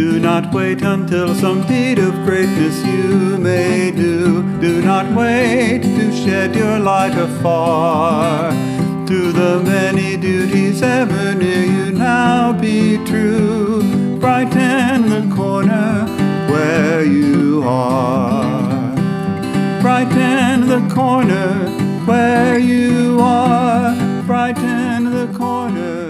Do not wait until some deed of greatness you may do. Do not wait to shed your light afar. To the many duties ever near you now be true. Brighten the corner where you are. Brighten the corner where you are. Brighten the corner